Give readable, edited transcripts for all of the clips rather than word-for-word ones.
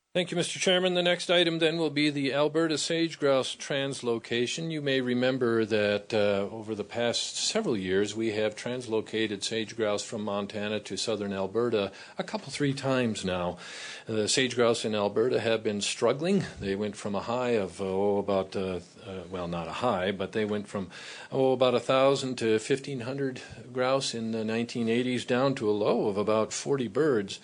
Thank you, Mr. Chairman. The next item then will be the Alberta sage-grouse translocation. You may remember that over the past several years we have translocated sage-grouse from Montana to southern Alberta three times now. The sage-grouse in Alberta have been struggling. They went from a high of not a high, but they went from about 1,000 to 1,500 grouse in the 1980s down to a low of about 40 birds.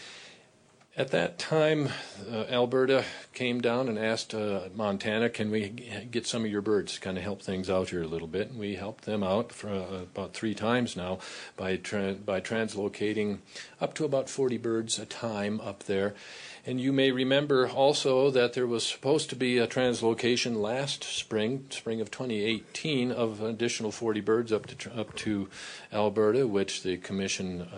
At that time, Alberta came down and asked Montana, can we get some of your birds to kind of help things out here a little bit? And we helped them out for about three times now by translocating up to about 40 birds a time up there. And you may remember also that there was supposed to be a translocation last spring of 2018, of an additional 40 birds up to Alberta, which the Commission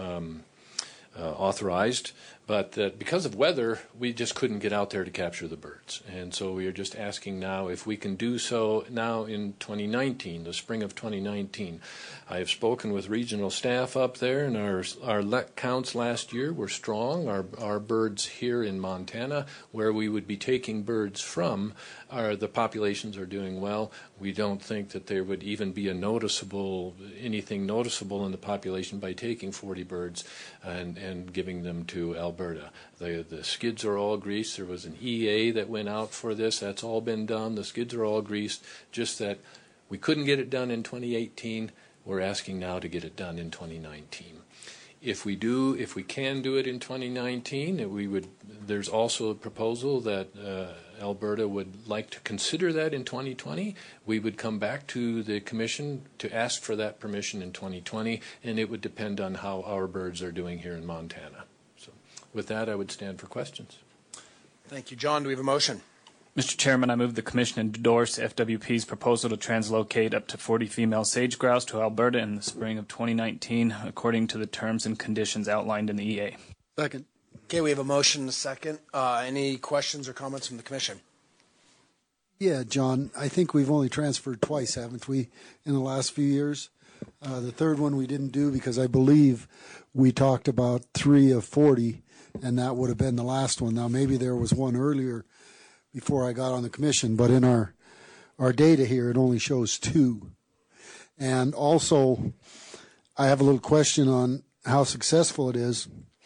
authorized. But because of weather, we just couldn't get out there to capture the birds. And so we are just asking now if we can do so now in 2019, the spring of 2019. I have spoken with regional staff up there, and our counts last year were strong. Our birds here in Montana, where we would be taking birds from, the populations are doing well. We don't think that there would even be anything noticeable in the population by taking 40 birds and giving them to Alberta. The skids are all greased. There was an EA that went out for this. That's all been done. The skids are all greased. Just that we couldn't get it done in 2018. We're asking now to get it done in 2019. If we can do it in 2019, there's also a proposal that Alberta would like to consider that in 2020. We would come back to the Commission to ask for that permission in 2020, and it would depend on how our birds are doing here in Montana. So, with that, I would stand for questions. Thank you. John, do we have a motion? Mr. Chairman, I move the Commission endorse FWP's proposal to translocate up to 40 female sage-grouse to Alberta in the spring of 2019, according to the terms and conditions outlined in the EA. Second. Okay, we have a motion and a second. Any questions or comments from the Commission? Yeah, John, I think we've only transferred twice, haven't we, in the last few years? The third one we didn't do because I believe we talked about 3 of 40, and that would have been the last one. Now, maybe there was one earlier before I got on the Commission, but in our data here, it only shows 2. And also, I have a little question on how successful it is.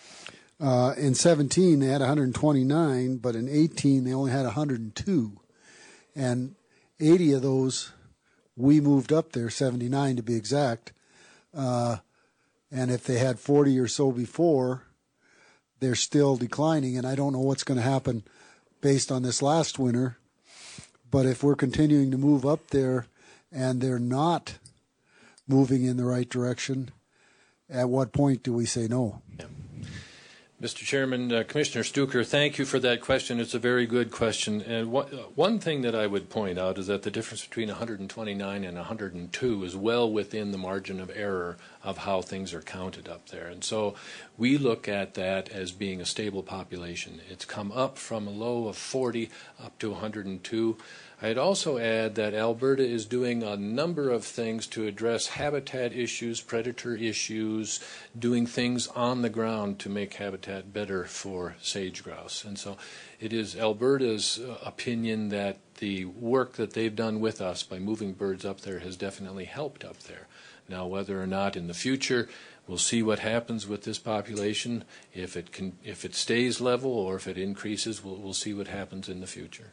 In 17, they had 129, but in 18, they only had 102. And 80 of those, we moved up there, 79 to be exact. And if they had 40 or so before, they're still declining, and I don't know what's going to happen based on this last winter. But if we're continuing to move up there and they're not moving in the right direction, at what point do we say no? Yeah. Mr. Chairman, Commissioner Stuker, thank you for that question. It's a very good question. And one thing that I would point out is that the difference between 129 and 102 is well within the margin of error of how things are counted up there. And so we look at that as being a stable population. It's come up from a low of 40 up to 102. I'd also add that Alberta is doing a number of things to address habitat issues, predator issues, doing things on the ground to make habitat better for sage-grouse. And so it is Alberta's opinion that the work that they've done with us by moving birds up there has definitely helped up there. Now, whether or not in the future, we'll see what happens with this population. If it stays level or if it increases, we'll see what happens in the future.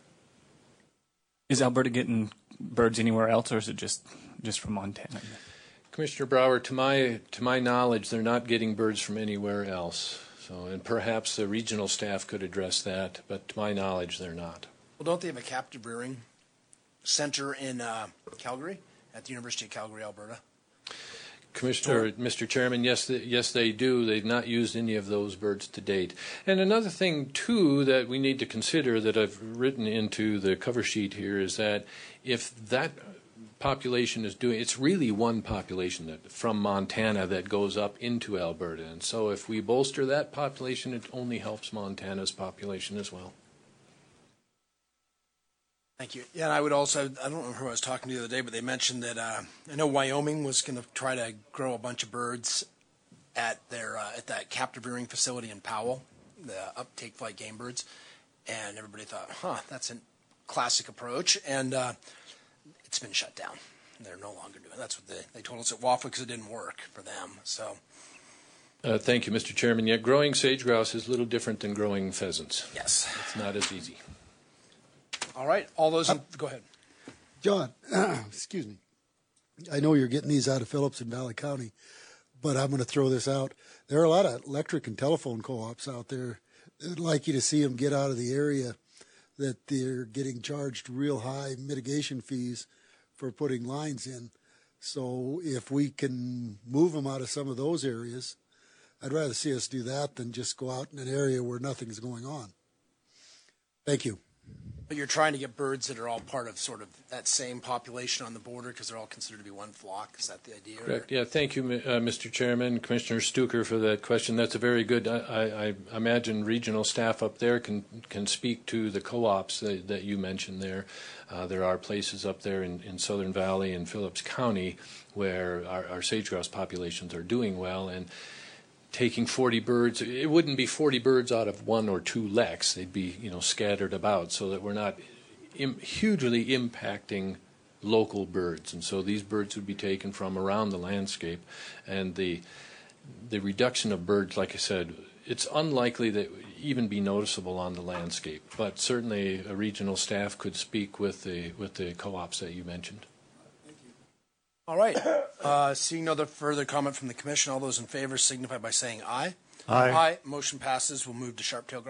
Is Alberta getting birds anywhere else, or is it just from Montana? Commissioner Brower, to my knowledge, they're not getting birds from anywhere else. So, and perhaps the regional staff could address that, but to my knowledge, they're not. Well, don't they have a captive rearing center in Calgary, at the University of Calgary, Alberta? Commissioner, Mr. Chairman, yes, they do. They've not used any of those birds to date. And another thing, too, that we need to consider that I've written into the cover sheet here is that if that population is doing, it's really one population that, from Montana that goes up into Alberta. And so if we bolster that population, it only helps Montana's population as well. Thank you. Yeah, and I would also, I don't remember who I was talking to the other day, but they mentioned that I know Wyoming was going to try to grow a bunch of birds at their at that captive rearing facility in Powell, the uptake flight game birds. and everybody thought, that's a classic approach, and it's been shut down. They're no longer doing it. That's what they told us at WAFA because it didn't work for them. So. Thank you, Mr. Chairman. Yeah, growing sage grouse is a little different than growing pheasants. Yes. It's not as easy. All right. All those. Go ahead. John, excuse me. I know you're getting these out of Phillips and Valley County, but I'm going to throw this out. There are a lot of electric and telephone co-ops out there. I'd like you to see them get out of the area that they're getting charged real high mitigation fees for putting lines in. So if we can move them out of some of those areas, I'd rather see us do that than just go out in an area where nothing's going on. Thank you. But you're trying to get birds that are all part of sort of that same population on the border because they're all considered to be one flock. Is that the idea? Correct. Yeah. Thank you, Mr. Chairman, Commissioner Stuker, for that question. That's a very good. I imagine regional staff up there can speak to the co-ops that you mentioned there. There are places up there in Southern Valley and Phillips County where our sage grouse populations are doing well, and taking 40 birds, it wouldn't be 40 birds out of 1 or 2 leks. They'd be, scattered about so that we're not hugely impacting local birds. And so these birds would be taken from around the landscape. And the reduction of birds, like I said, it's unlikely that it would even be noticeable on the landscape. But certainly a regional staff could speak with the co-ops that you mentioned. All right. Seeing no further comment from the commission, all those in favor signify by saying aye. Aye. Aye. Motion passes. We'll move to sharp-tailed grouse.